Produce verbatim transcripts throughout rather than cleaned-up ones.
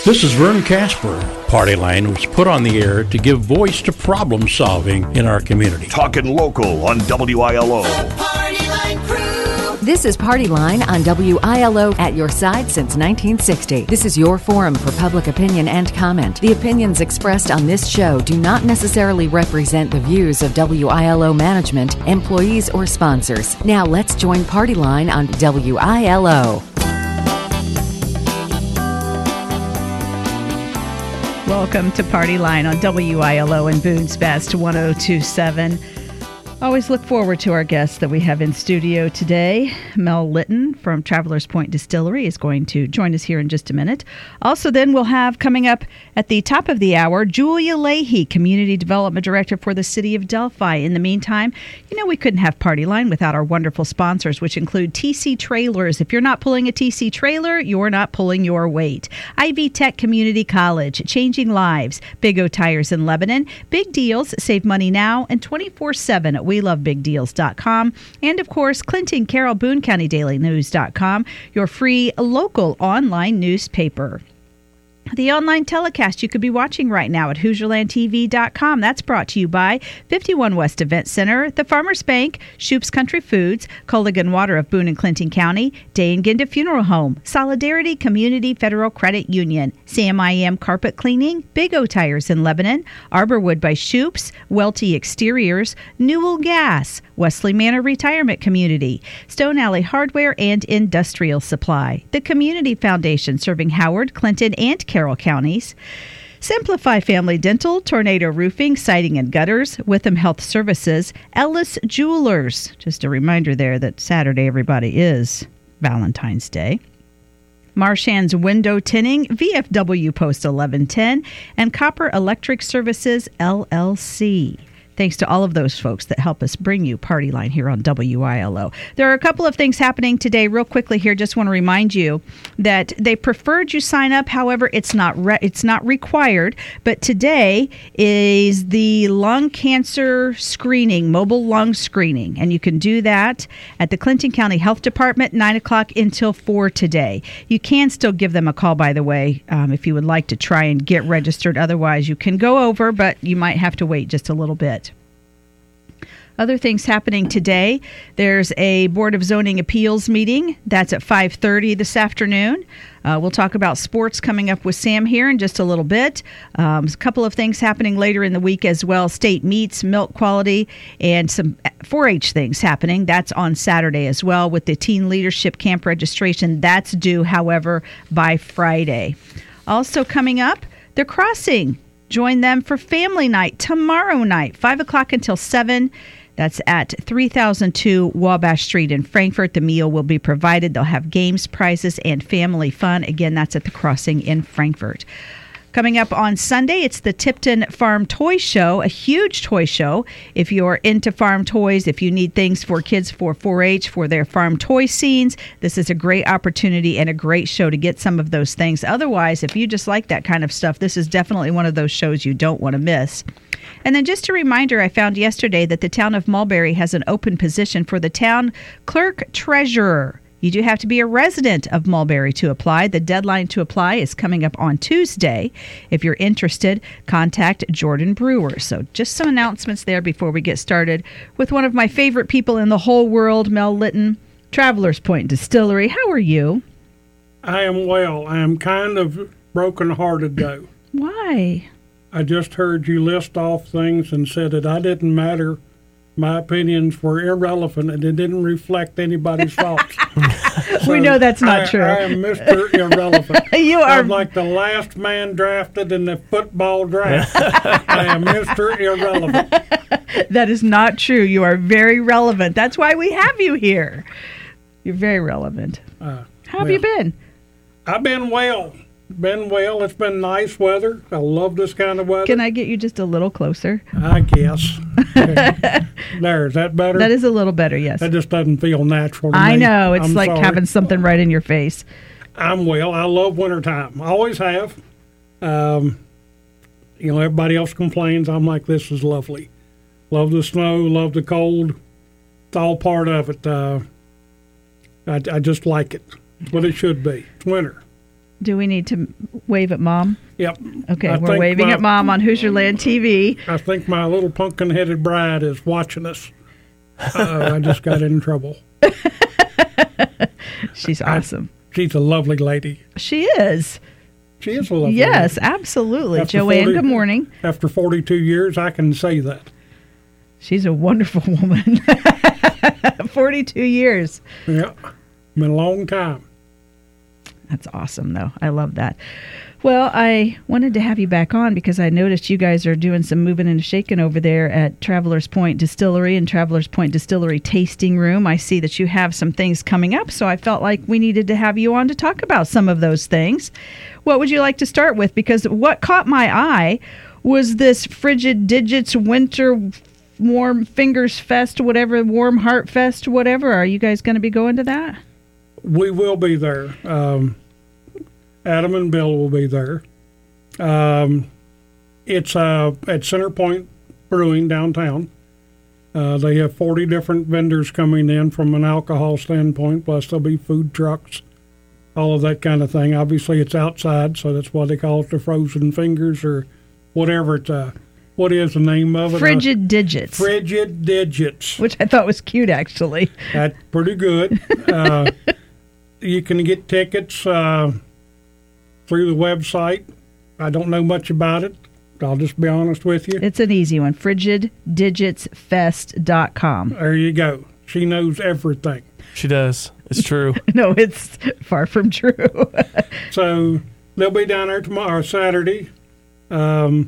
This is Vern Casper. Party Line was put on the air to give voice to problem solving in our community. Talking local on W I L O. The Party Line Crew. This is Party Line on W I L O, at your side since nineteen sixty. This is your forum for public opinion and comment. The opinions expressed on this show do not necessarily represent the views of W I L O management, employees, or sponsors. Now let's join Party Line on W I L O. Welcome to Party Line on W I L O and Boone's Best one oh two point seven. Always look forward to our guests that we have in studio today. Mel Litton from Travelers Point Distillery is going to join us here in just a minute. Also, then we'll have coming up at the top of the hour, Julia Leahy, Community Development Director for the City of Delphi. In the meantime, you know, we couldn't have Party Line without our wonderful sponsors, which include T C Trailers. If you're not pulling a T C trailer, you're not pulling your weight. Ivy Tech Community College, Changing Lives, Big O Tires in Lebanon, Big Deals, save money now, and twenty-four seven at we love big deals dot com. And, of course, Clinton Carroll, Boone County Daily News dot com, your free local online newspaper. The online telecast you could be watching right now at Hoosier Land T V dot com. That's brought to you by fifty-one West Event Center, the Farmers Bank, Shoop's Country Foods, Culligan Water of Boone and Clinton County, Day and Ginda Funeral Home, Solidarity Community Federal Credit Union, C M I M Carpet Cleaning, Big O Tires in Lebanon, Arborwood by Shoop's, Welty Exteriors, Newell Gas, Wesley Manor Retirement Community, Stone Alley Hardware and Industrial Supply, the Community Foundation serving Howard, Clinton, and Carroll counties, Simplify Family Dental, Tornado Roofing, Siding and Gutters, Witham Health Services, Ellis Jewelers. Just a reminder there that Saturday, everybody, is Valentine's Day. Marshan's Window Tinning, V F W Post eleven ten, and Copper Electric Services, L L C. Thanks to all of those folks that help us bring you Party Line here on W I L O. There are a couple of things happening today. Real quickly here, just want to remind you that they preferred you sign up. However, it's not re- it's not required. But today is the lung cancer screening, mobile lung screening. And you can do that at the Clinton County Health Department, nine o'clock until four today. You can still give them a call, by the way, um, if you would like to try and get registered. Otherwise, you can go over, but you might have to wait just a little bit. Other things happening today, there's a Board of Zoning Appeals meeting. That's at five thirty this afternoon. Uh, we'll talk about sports coming up with Sam here in just a little bit. Um, a couple of things happening later in the week as well. State meats, milk quality, and some four H things happening. That's on Saturday as well with the Teen Leadership Camp registration. That's due, however, by Friday. Also coming up, The Crossing. Join them for family night tomorrow night, five o'clock until seven. That's at three thousand two Wabash Street in Frankfort. The meal will be provided. They'll have games, prizes, and family fun. Again, that's at the Crossing in Frankfort. Coming up on Sunday, it's the Tipton Farm Toy Show, a huge toy show. If you're into farm toys, if you need things for kids for four H, for their farm toy scenes, this is a great opportunity and a great show to get some of those things. Otherwise, if you just like that kind of stuff, this is definitely one of those shows you don't want to miss. And then just a reminder, I found yesterday that the town of Mulberry has an open position for the town clerk treasurer. You do have to be a resident of Mulberry to apply. The deadline to apply is coming up on Tuesday. If you're interested, contact Jordan Brewer. So just some announcements there before we get started with one of my favorite people in the whole world, Mel Litton, Travelers Point Distillery. How are you? I am well. I am kind of broken-hearted, though. Why? I just heard you list off things and said that I didn't matter. My opinions were irrelevant and it didn't reflect anybody's thoughts. So we know that's not I, true. I am Mister Irrelevant. You are. I'm like the last man drafted in the football draft. I am Mister Irrelevant. That is not true. You are very relevant. That's why we have you here. You're very relevant. Uh, How have well, you been? I've been well. Been well. It's been nice weather. I love this kind of weather. Can I get you just a little closer? I guess. There, is that better? That is a little better, yes. That just doesn't feel natural to I me. know. It's I'm like sorry. having something right in your face. I'm well. I love wintertime. I always have. Um, you know, everybody else complains. I'm like, this is lovely. Love the snow. Love the cold. It's all part of it. Uh, I, I just like it. It's what it should be. It's winter. Do we need to wave at Mom? Yep. Okay, I we're think waving my- at Mom on Hoosierland T V. I think my little pumpkin-headed bride is watching us. Uh, I just got in trouble. She's awesome. She's a lovely lady. She is. She is a lovely Yes, lady. absolutely. After Joanne, forty good morning. After forty-two years, I can say that. She's a wonderful woman. forty-two years. Yeah, been a long time. That's awesome, though. I love that. Well, I wanted to have you back on because I noticed you guys are doing some moving and shaking over there at Travelers Point Distillery and Travelers Point Distillery Tasting Room. I see that you have some things coming up, so I felt like we needed to have you on to talk about some of those things. What would you like to start with? Because what caught my eye was this Frigid Digits Winter Warm Fingers Fest, whatever, Warm Heart Fest, whatever. Are you guys going to be going to that? We will be there. Um, Adam and Bill will be there. Um, it's uh, at Center Point Brewing downtown. Uh, they have forty different vendors coming in from an alcohol standpoint, plus there'll be food trucks, all of that kind of thing. Obviously, it's outside, so that's why they call it the Frozen Fingers or whatever it's uh, what is the name of it? Frigid Digits. Uh, Frigid Digits. Which I thought was cute, actually. That's pretty good. Uh, you can get tickets uh, through the website. I don't know much about it. I'll just be honest with you. It's an easy one. frigid digits fest dot com. There you go. She knows everything. She does. It's true. No, it's far from true. So they'll be down there tomorrow, Saturday, um,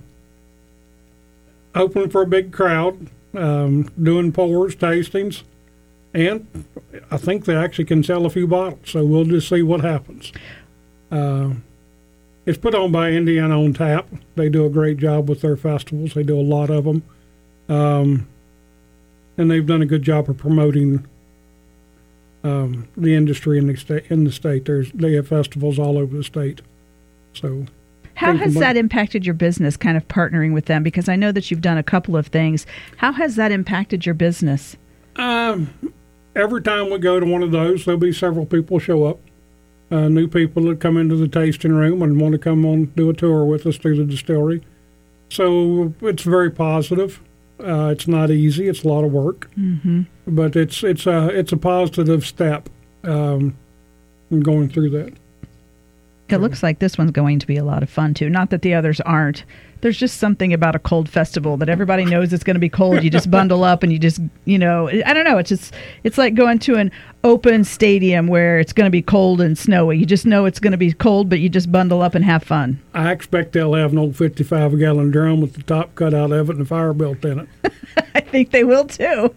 open for a big crowd, um, doing pours, tastings, and I think they actually can sell a few bottles. So we'll just see what happens. Uh, it's put on by Indiana on Tap. They do a great job with their festivals. They do a lot of them, um, and they've done a good job of promoting um, the industry in the state. In the state, there's they have festivals all over the state. So, How has that impacted your business, kind of partnering with them? Because I know that you've done a couple of things. How has that impacted your business? Um, every time we go to one of those, there'll be several people show up. Uh, new people that come into the tasting room and want to come on do a tour with us through the distillery. So it's very positive. Uh, it's not easy. It's a lot of work, Mm-hmm. but it's it's a it's a positive step um, in going through that. It looks like this one's going to be a lot of fun, too. Not that the others aren't. There's just something about a cold festival that everybody knows it's going to be cold. You just bundle up and you just, you know, I don't know. It's just, it's like going to an open stadium where it's going to be cold and snowy. You just know it's going to be cold, but you just bundle up and have fun. I expect they'll have an old fifty-five gallon drum with the top cut out of it and a fire built in it. I think they will, too.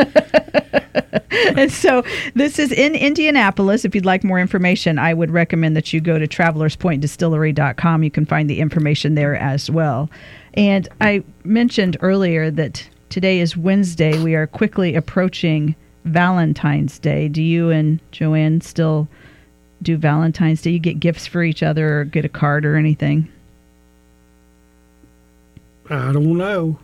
And so this is in Indianapolis. If you'd like more information, I would recommend that you go to travelers point distillery dot com. You can find the information there as well. And I mentioned earlier that today is Wednesday. We are quickly approaching Valentine's Day. Do you and Joanne still do Valentine's Day? You get gifts for each other or get a card or anything? I don't know.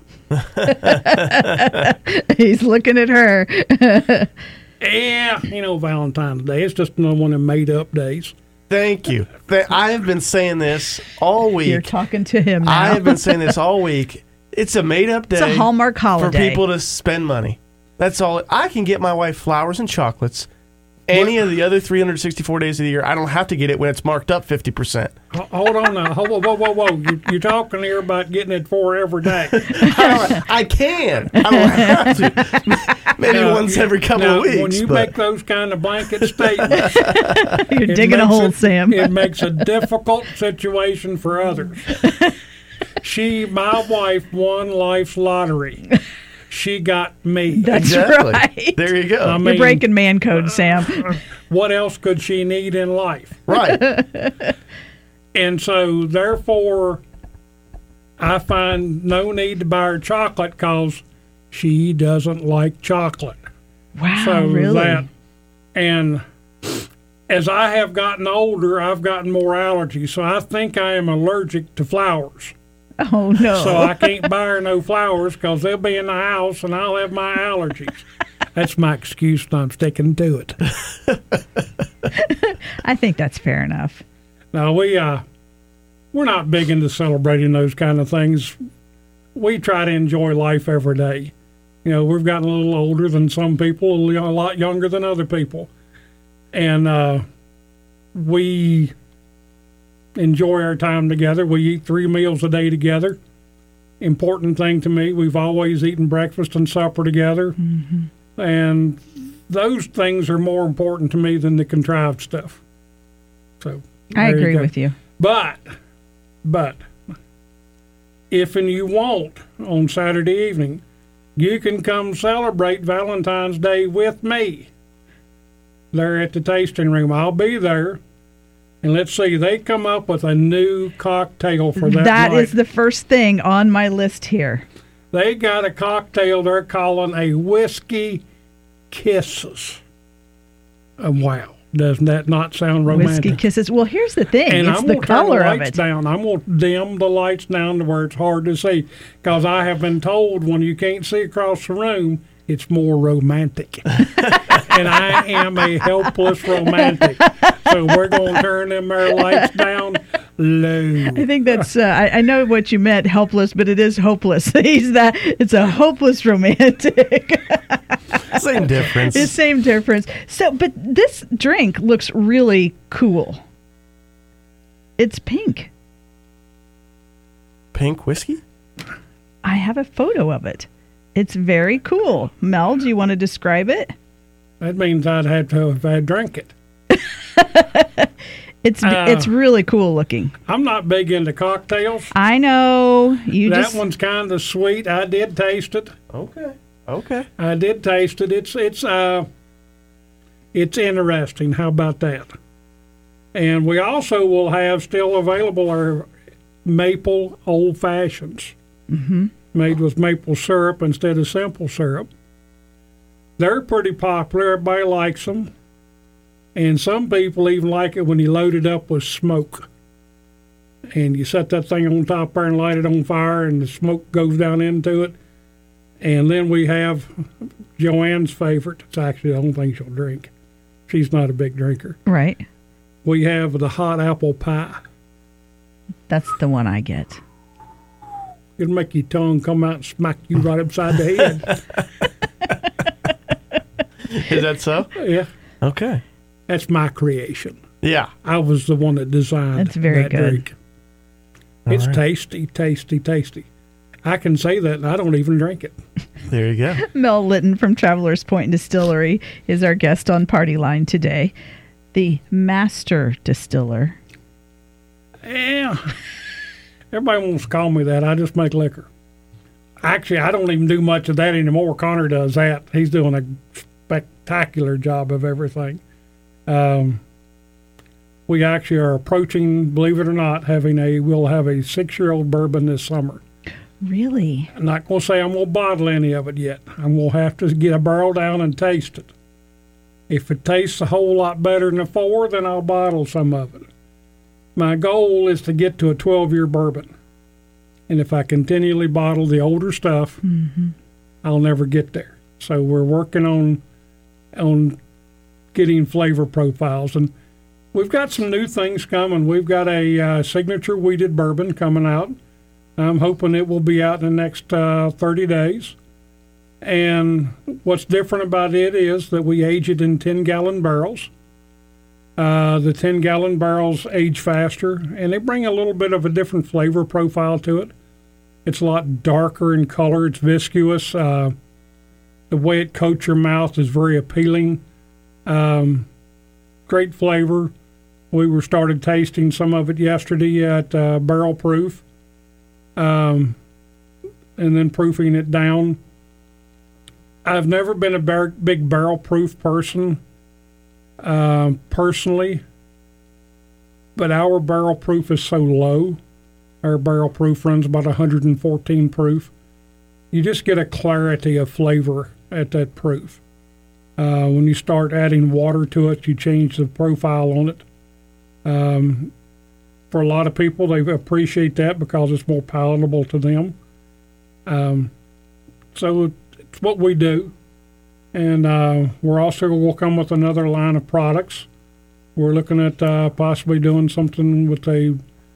He's looking at her. Yeah, you know, Valentine's Day. It's just another one of them made-up days. Thank you. Th- I have been saying this all week. You're talking to him now. I have been saying this all week. It's a made-up day. It's a Hallmark holiday. For people to spend money. That's all. I can get my wife flowers and chocolates any of the other three hundred sixty-four days of the year. I don't have to get it when it's marked up fifty percent. Ho- Hold on now. Whoa, whoa, whoa, whoa. You, you're talking here about getting it for every day. I, I can. I don't have to. Maybe Now, once every couple now, of weeks. When you but make those kind of blanket statements, You're it digging a makes hole, it- Sam. It makes a difficult situation for others. She, my wife, won life's lottery. She got me. That's exactly. right. There you go. I mean, You're breaking man code, Sam. what else could she need in life? Right. And so, therefore, I find no need to buy her chocolate because she doesn't like chocolate. Wow, So really? that, and as I have gotten older, I've gotten more allergies. So I think I am allergic to flowers. Oh, no. So I can't buy her no flowers because they'll be in the house and I'll have my allergies. That's my excuse, and I'm sticking to it. I think that's fair enough. Now, we, uh, we're not big into celebrating those kind of things. We try to enjoy life every day. You know, we've gotten a little older than some people, a lot younger than other people. And uh, we enjoy our time together. We eat three meals a day together. Important thing to me, we've always eaten breakfast and supper together. Mm-hmm. And those things are more important to me than the contrived stuff. So I agree you with you. But, but, if and you want, on Saturday evening, you can come celebrate Valentine's Day with me there at the tasting room. I'll be there. And let's see, they come up with a new cocktail for that That night. is the first thing on my list here. They got a cocktail they're calling a Whiskey Kisses. Uh, wow. Doesn't that not sound romantic? Whiskey Kisses. Well, here's the thing. And it's I'm the gonna turn color the of lights it. down. I'm going to dim the lights down to where it's hard to see. Because I have been told when you can't see across the room, it's more romantic. And I am a helpless romantic. So we're going to turn them there lights down low. I think that's, uh, I, I know what you meant, helpless, but it is hopeless. He's that, it's a hopeless romantic. Same difference. It's same difference. So, but this drink looks really cool. It's pink. Pink whiskey? I have a photo of it. It's very cool. Mel, do you want to describe it? That means I'd have to have had drank it. It's Uh, it's really cool looking. I'm not big into cocktails. I know you that just. one's kind of sweet. I did taste it. Okay. Okay. I did taste it. It's it's uh, it's interesting. How about that? And we also will have still available our maple old fashions, mm-hmm. made with maple syrup instead of simple syrup. They're pretty popular. Everybody likes them. And some people even like it when you load it up with smoke. And you set that thing on top there and light it on fire, and the smoke goes down into it. And then we have Joanne's favorite. It's actually the only thing she'll drink. She's not a big drinker. Right. We have the hot apple pie. That's the one I get. It'll make your tongue come out and smack you right upside the head. Is that so? Yeah. Okay. That's my creation. Yeah. I was the one that designed That's very that good. drink. It's right. tasty, tasty, tasty. I can say that, and I don't even drink it. There you go. Mel Litton from Travelers Point Distillery is our guest on Party Line today. The master distiller. Yeah. Everybody wants to call me that. I just make liquor. Actually, I don't even do much of that anymore. Connor does that. He's doing a spectacular job of everything. Um, we actually are approaching, believe it or not, having a, we'll have a six-year-old bourbon this summer. Really? I'm not going to say I'm going to bottle any of it yet. I'm going to have to get a barrel down and taste it. If it tastes a whole lot better than a four, then I'll bottle some of it. My goal is to get to a twelve-year bourbon. And if I continually bottle the older stuff, mm-hmm. I'll never get there. So we're working on on getting flavor profiles. And we've got some new things coming. We've got a uh, signature wheated bourbon coming out. I'm hoping it will be out in the next uh, thirty days. And what's different about it is that we age it in ten-gallon barrels. Uh, the ten-gallon barrels age faster, and they bring a little bit of a different flavor profile to it. It's a lot darker in color. It's viscous. Uh, the way it coats your mouth is very appealing. Um, great flavor. We were started tasting some of it yesterday at uh, Barrel Proof, um, and then proofing it down. I've never been a bar- big barrel proof person uh, personally, but our barrel proof is so low. Our barrel proof runs about one hundred fourteen proof. You just get a clarity of flavor at that proof. Uh, when you start adding water to it, you change the profile on it. Um, for a lot of people, they appreciate that because it's more palatable to them. Um, so it's what we do. And uh, we're also going to come with another line of products. We're looking at uh, possibly doing something with a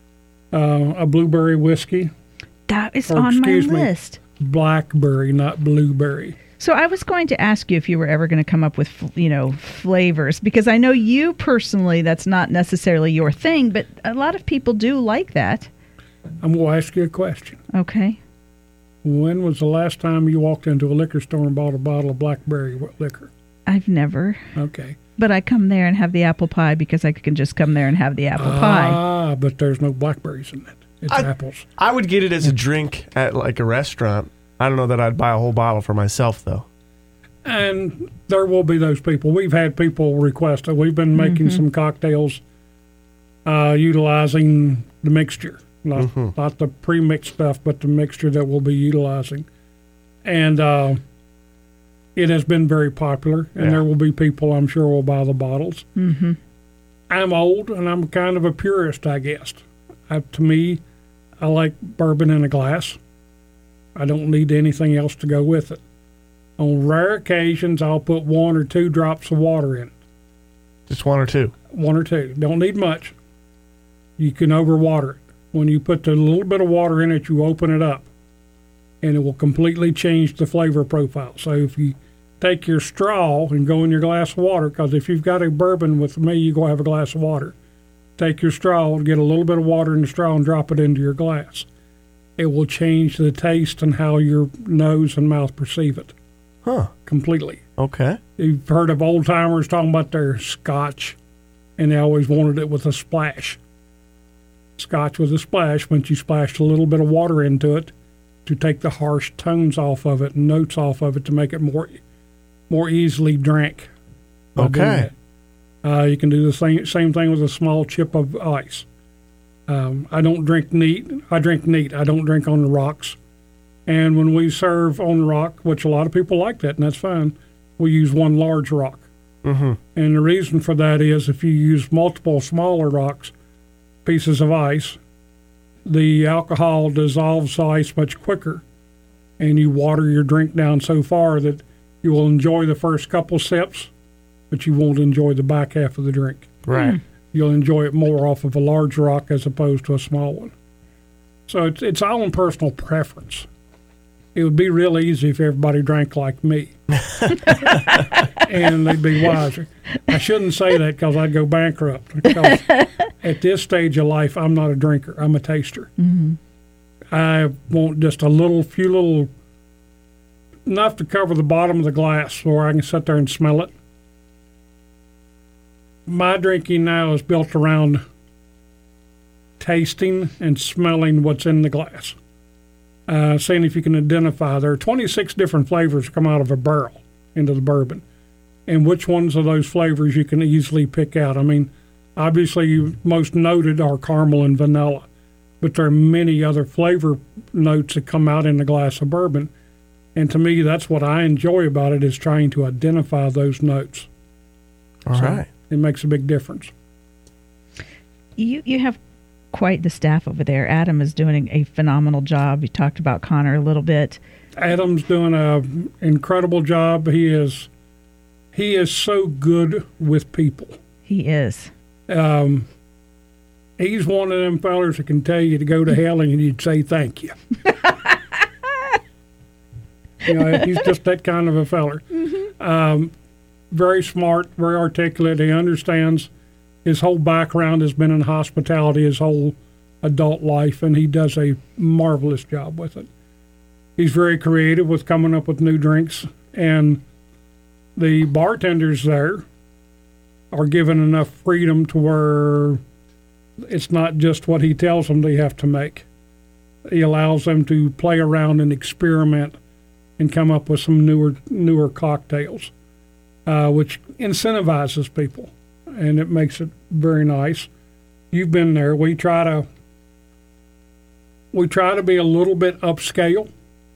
uh, a blueberry whiskey. That is Or, on my excuse me. list. Blackberry, not blueberry. So I was going to ask you if you were ever going to come up with, you know, flavors, because I know you personally, that's not necessarily your thing, but a lot of people do like that. I'm going to ask you a question. Okay. When was the last time you walked into a liquor store and bought a bottle of blackberry liquor? I've never. Okay. But I come there and have the apple pie because I can just come there and have the apple pie. Ah, but there's no blackberries in it. It's I- apples. I would get it as a drink at like a restaurant. I don't know that I'd buy a whole bottle for myself, though. And there will be those people. We've had people request it. We've been making some cocktails uh, utilizing the mixture. Not, not the pre-mixed stuff, but the mixture that we'll be utilizing. And uh, it has been very popular, and Yeah. there will be people, I'm sure, will buy the bottles. Mm-hmm. I'm old, and I'm kind of a purist, I guess. I, to me, I like bourbon in a glass. I don't need anything else to go with it. On rare occasions, I'll put one or two drops of water in it. Just one or two. One or two. Don't need much. You can overwater it. When you put a little bit of water in it, you open it up, and it will completely change the flavor profile. So if you take your straw and go in your glass of water, because if you've got a bourbon with me, you go have a glass of water. Take your straw and get a little bit of water in the straw and drop it into your glass. It will change the taste and how your nose and mouth perceive it Huh. completely. Okay. You've heard of old timers talking about their scotch, and they always wanted it with a splash. Scotch with a splash meant you splashed a little bit of water into it to take the harsh tones off of it and notes off of it to make it more more easily drank. by doing Okay. that. Uh, you can do the same same thing with a small chip of ice. Um, I don't drink neat. I drink neat. I don't drink on the rocks. And when we serve on the rock, which a lot of people like that, and that's fine, we use one large rock. Mm-hmm. And the reason for that is if you use multiple smaller rocks, pieces of ice, the alcohol dissolves the ice much quicker, and you water your drink down so far that you will enjoy the first couple sips, but you won't enjoy the back half of the drink. Right. You'll enjoy it more off of a large rock as opposed to a small one. So it's it's all in personal preference. It would be real easy if everybody drank like me, and they'd be wiser. I shouldn't say that because I'd go bankrupt. Because at this stage of life, I'm not a drinker. I'm a taster. Mm-hmm. I want just a little, few little, enough to cover the bottom of the glass where I can sit there and smell it. My drinking now is built around tasting and smelling what's in the glass. Uh, seeing if you can identify. There are twenty-six different flavors come out of a barrel into the bourbon. And which ones of those flavors you can easily pick out. I mean, obviously, you, most noted are caramel and vanilla. But there are many other flavor notes that come out in a glass of bourbon. And to me, that's what I enjoy about it, is trying to identify those notes. All So right. It makes a big difference. You you have quite the staff over there. Adam is doing a phenomenal job. You talked about Connor a little bit. Adam's doing an incredible job. He is he is so good with people. He is. Um, he's one of them fellers that can tell you to go to hell and you'd say thank you. You know, he's just that kind of a feller. Um, very smart, very articulate. He understands. His whole background has been in hospitality, his whole adult life, and he does a marvelous job with it. He's very creative with coming up with new drinks, and the bartenders there are given enough freedom to where it's not just what he tells them they have to make. He allows them to play around and experiment and come up with some newer newer cocktails, uh, which incentivizes people, and it makes it very nice. You've been there. We try to we try to be a little bit upscale.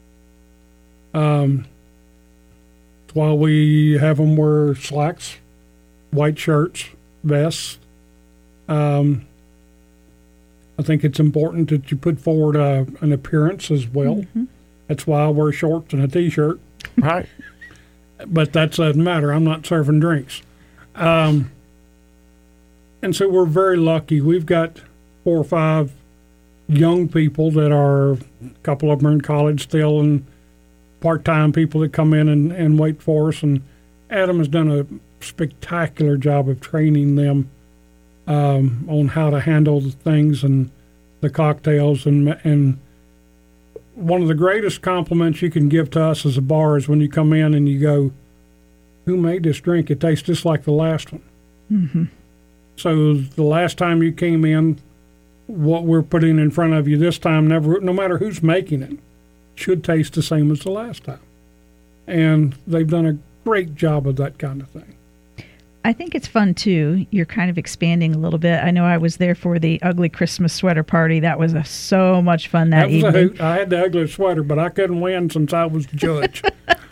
Um, while we have them wear slacks, white shirts, vests. Um, I think it's important that you put forward uh, an appearance as well. Mm-hmm. That's why I wear shorts and a T-shirt. Right. But that doesn't matter. I'm not serving drinks. Um, and so we're very lucky. We've got four or five young people that are, a couple of them are in college still, and part-time people that come in and, and wait for us. And Adam has done a spectacular job of training them um, on how to handle the things and the cocktails. And and one of the greatest compliments you can give to us as a bar is when you come in and you go, "Who made this drink? It tastes just like the last one." Mm-hmm. So the last time you came in, what we're putting in front of you this time, never, no matter who's making it, should taste the same as the last time. And they've done a great job of that kind of thing. I think it's fun, too. You're kind of expanding a little bit. I know I was there for the ugly Christmas sweater party. That was a, so much fun that, that was evening. A hoot. I had the ugly sweater, but I couldn't win since I was the judge.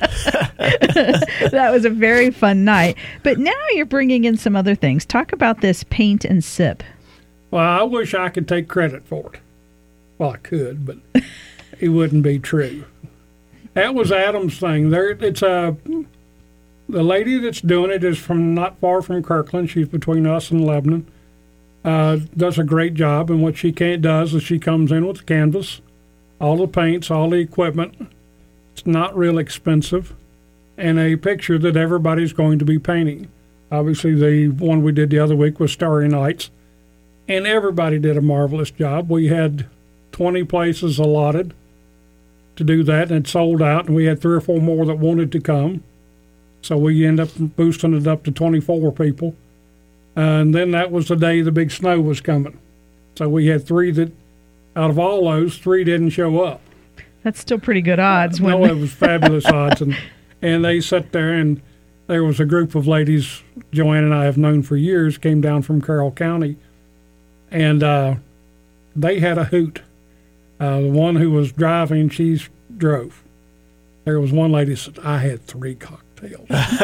That was a very fun night. But now you're bringing in some other things. Talk about this paint and sip. Well, I wish I could take credit for it. Well, I could, but it wouldn't be true. That was Adam's thing. There, it's a the lady that's doing it is from not far from Kirkland. She's between us and Lebanon. Uh, does a great job, and what she can't does is she comes in with the canvas, all the paints, all the equipment. It's not real expensive, and a picture that everybody's going to be painting. Obviously, the one we did the other week was Starry Nights. And everybody did a marvelous job. We had twenty places allotted to do that, and it sold out, and we had three or four more that wanted to come. So we ended up boosting it up to twenty-four people. Uh, and then that was the day the big snow was coming. So we had three that, out of all those, three didn't show up. That's still pretty good odds. Uh, when no, it was fabulous odds. And, and they sat there, and there was a group of ladies Joanne and I have known for years, came down from Carroll County. And uh, they had a hoot. Uh, the one who was driving, she drove. There was one lady that said, "I had three cocktails."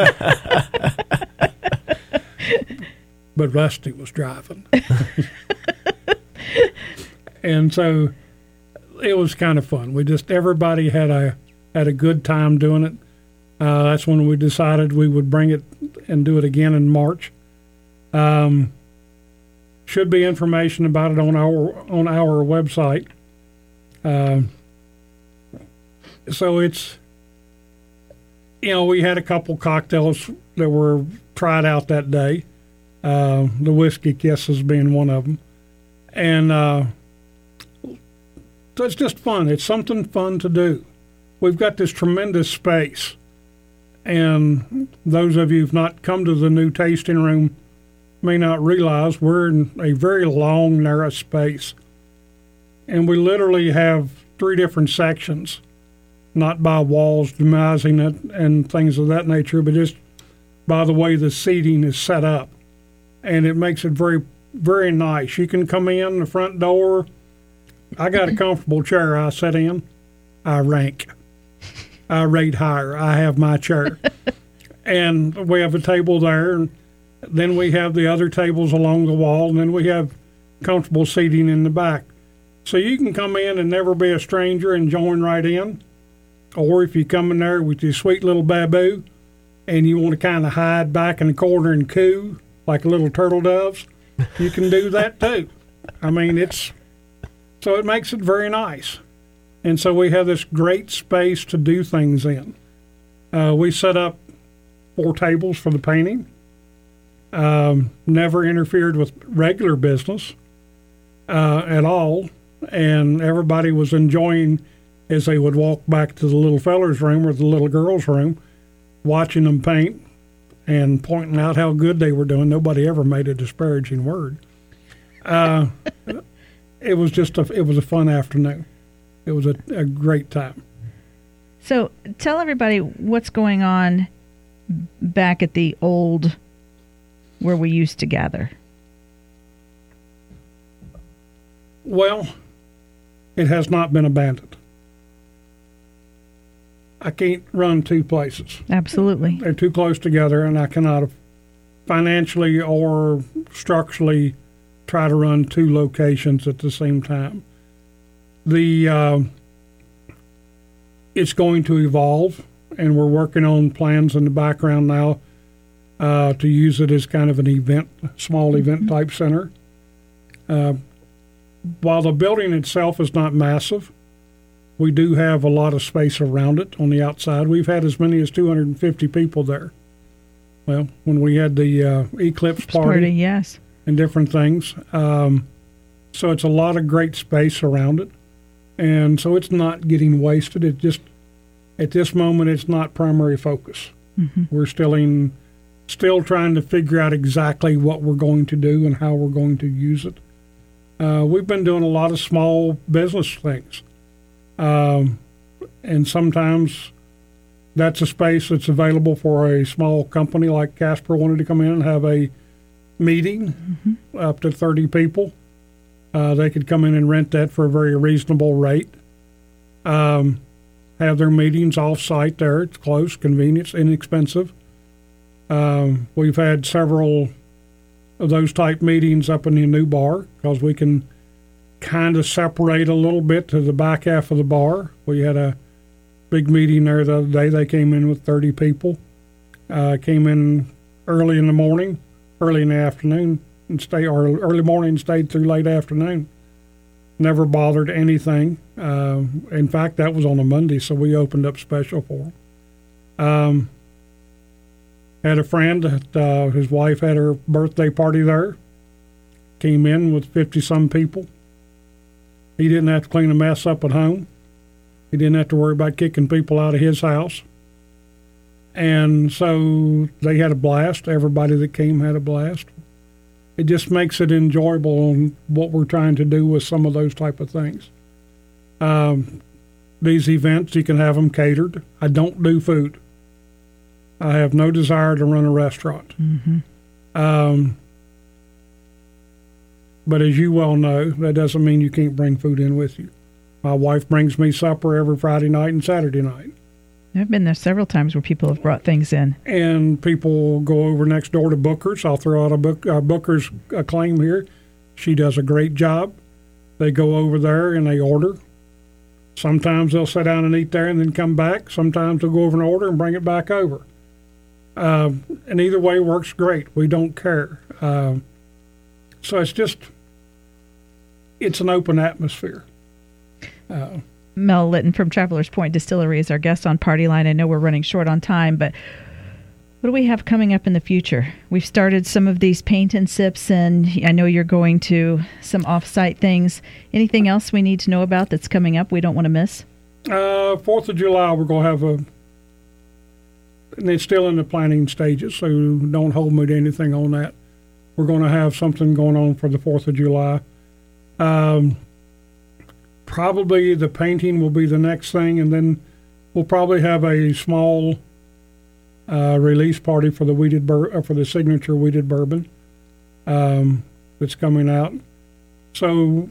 But Rusty was driving. And so it was kind of fun. We just, everybody had a had a good time doing it. Uh, that's when we decided we would bring it and do it again in March. Um Should be information about it on our on our website. Uh, so it's, you know, we had a couple cocktails that were tried out that day. Uh, the Whiskey Kisses being one of them, and uh, so it's just fun. It's something fun to do. We've got this tremendous space, and those of you who've not come to the new tasting room may not realize we're in a very long, narrow space. And we literally have three different sections, not by walls demising it and things of that nature, but just by the way the seating is set up. And it makes it very, very nice. You can come in the front door. I got a comfortable chair I sit in. I rank. I rate higher. I have my chair. And we have a table there, and then we have the other tables along the wall, and then we have comfortable seating in the back. So you can come in and never be a stranger and join right in. Or if you come in there with your sweet little baboo and you want to kind of hide back in the corner and coo like little turtle doves, you can do that too. I mean, it's, so it makes it very nice. And so we have this great space to do things in. Uh, we set up four tables for the painting. Um, never interfered with regular business uh, at all, and everybody was enjoying as they would walk back to the little feller's room or the little girl's room, watching them paint and pointing out how good they were doing. Nobody ever made a disparaging word. Uh, it was just a, it was a fun afternoon. It was a, a great time. So tell everybody what's going on back at the old, where we used to gather. Well, it has not been abandoned. I can't run two places. Absolutely. They're too close together, and I cannot financially or structurally try to run two locations at the same time. The uh, it's going to evolve, and we're working on plans in the background now uh, to use it as kind of an event, small event type center. Uh, while the building itself is not massive, we do have a lot of space around it on the outside. We've had as many as two hundred fifty people there. Well, when we had the uh, Eclipse party, Party, yes. and different things. Um, so it's a lot of great space around it. And so it's not getting wasted. It just, at this moment, it's not primary focus. Mm-hmm. We're still in, still trying to figure out exactly what we're going to do and how we're going to use it. Uh, we've been doing a lot of small business things. Um, and sometimes that's a space that's available for a small company like Casper wanted to come in and have a meeting, mm-hmm. up to thirty people. Uh, they could come in and rent that for a very reasonable rate. Um, have their meetings off-site there. It's close, convenient, inexpensive. Um, we've had several of those type meetings up in the new bar because we can kind of separate a little bit to the back half of the bar. We had a big meeting there the other day. They came in with thirty people. Uh, came in early in the morning, early in the afternoon, and stay or early morning and stayed through late afternoon. Never bothered anything. Uh, in fact, that was on a Monday, so we opened up special for them. Um, had a friend that uh, his wife had her birthday party there. Came in with fifty-some people. He didn't have to clean a mess up at home. He didn't have to worry about kicking people out of his house. And so they had a blast. Everybody that came had a blast. It just makes it enjoyable on what we're trying to do with some of those type of things. Um, these events, you can have them catered. I don't do food. I have no desire to run a restaurant. Mm-hmm. Um, but as you well know, that doesn't mean you can't bring food in with you. My wife brings me supper every Friday night and Saturday night. I've been there several times where people have brought things in. And people go over next door to Booker's. I'll throw out a book, uh, Booker's acclaim here. She does a great job. They go over there and they order. Sometimes they'll sit down and eat there and then come back. Sometimes they'll go over and order and bring it back over. Uh, and either way works great. We don't care. Uh, so it's just, it's an open atmosphere. Uh, Mel Litton from Travelers Point Distillery is our guest on Party Line. I know we're running short on time, but what do we have coming up in the future? We've started some of these paint and sips, and I know you're going to some off-site things. Anything else we need to know about that's coming up we don't want to miss? Uh, Fourth of July, we're going to have a, and it's still in the planning stages, so don't hold me to anything on that. We're going to have something going on for the Fourth of July. Um, probably the painting will be the next thing, and then we'll probably have a small uh, release party for the weeded bur- uh, for the signature weeded bourbon um, that's coming out. So,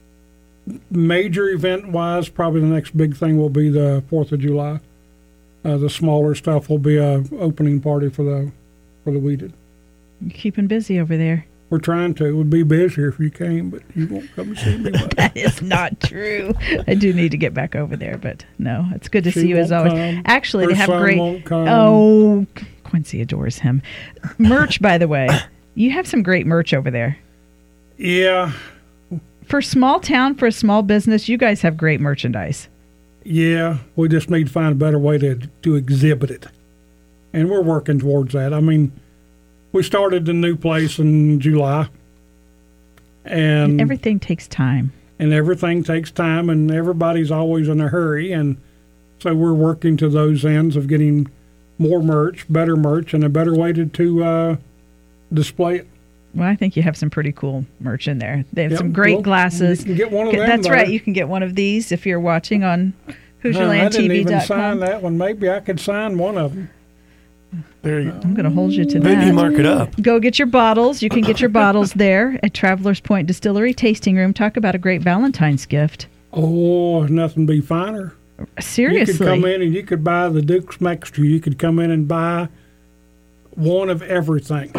major event-wise, probably the next big thing will be the Fourth of July. Uh, the smaller stuff will be a opening party for the for the weeded. You're keeping busy over there. We're trying to. It would be busier if you came, but you won't come and see me. That is not true. I do need to get back over there, but no, it's good to She see you as won't always. come. Actually, Her they have son great. won't come. Oh, Quincy adores him. Merch, by the way, you have some great merch over there. Yeah, For small town, for a small business, you guys have great merchandise. yeah. We just need to find a better way to to exhibit it, and we're working towards that. I mean, we started the new place in July, and Everything takes time. and everything takes time, and everybody's always in a hurry, and so we're working to those ends of getting more merch, better merch, and a better way to, to uh, display it. Well, I think you have some pretty cool merch in there. They have Yep, some great well, glasses. you can get one of them That's there. right. You can get one of these if you're watching on Hoosier Huh, I Land T didn't V even dot sign com. that one. Maybe I could sign one of them. There you go. I'm going to hold you to Maybe that. you mark it up. Go get your bottles. You can get your bottles there at Travelers Point Distillery Tasting Room. Talk about a great Valentine's gift. Oh, nothing be finer. Seriously. You could come in and you could buy the Duke's Mixture. You could come in and buy one of everything.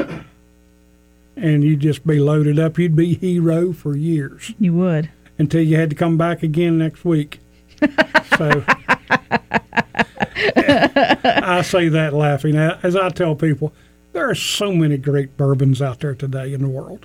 And you'd just be loaded up. You'd be hero for years You would. until you had to come back again next week. So I say that laughing. As I tell people, There are so many great bourbons out there today in the world.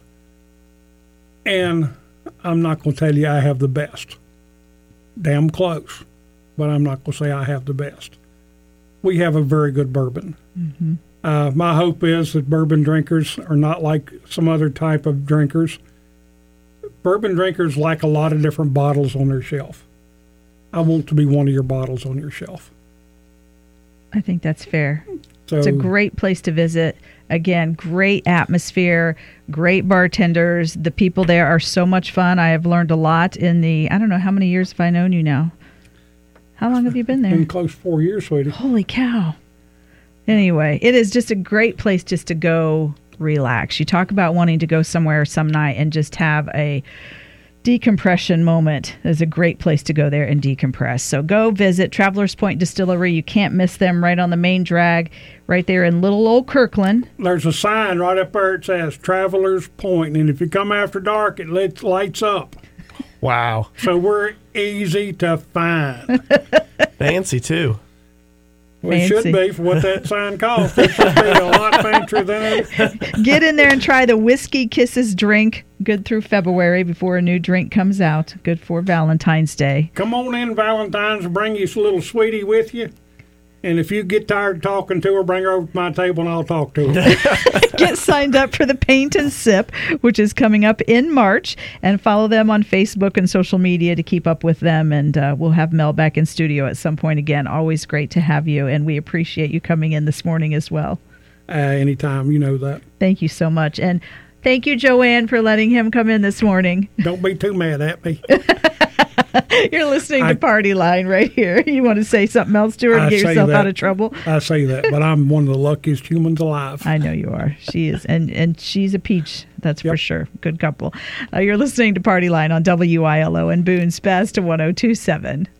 And I'm not going to tell you I have the best. Damn close. But I'm not going to say I have the best. We have a very good bourbon. Mm-hmm. Uh, my hope is that bourbon drinkers are not like some other type of drinkers. Bourbon drinkers like a lot of different bottles on their shelf. I want to be one of your bottles on your shelf. I think that's fair. So, it's a great place to visit. Again, great atmosphere, great bartenders. The people there are so much fun. I have learned a lot in the, I don't know, how many years have I known you now? How long have you been there? Been close to four years, sweetie. Holy cow. Anyway, it is just a great place just to go relax. You talk about wanting to go somewhere some night and just have a decompression moment. Is a great place to go there and decompress. So go visit Travelers Point Distillery. You can't miss them, right on the main drag, right there in little old Kirkland. There's a sign right up there that says Travelers Point, and if you come after dark, it lit, lights up. Wow. So we're easy to find. Fancy, too. Well, it should be for what that sign costs. It should be a lot fancier than it. Get in there and try the Whiskey Kisses drink. Good through February before a new drink comes out. Good for Valentine's Day. Come on in, Valentine's, and bring you a little sweetie with you. And if you get tired of talking to her, bring her over to my table and I'll talk to her. Get signed up for the Paint and Sip, which is coming up in March, and follow them on Facebook and social media to keep up with them. And uh, we'll have Mel back in studio at some point again. Always great to have you, and we appreciate you coming in this morning as well. Uh, anytime, you know that. Thank you so much. And thank you, Joanne, for letting him come in this morning. Don't be too mad at me. You're listening I, to Party Line right here. You want to say something else to her and I get yourself that, out of trouble? I say that, but I'm one of the luckiest humans alive. I know you are. She is. And and she's a peach. That's yep. for sure. Good couple. Uh, you're listening to Party Line on W I L O and Boone's Best to one oh two point seven.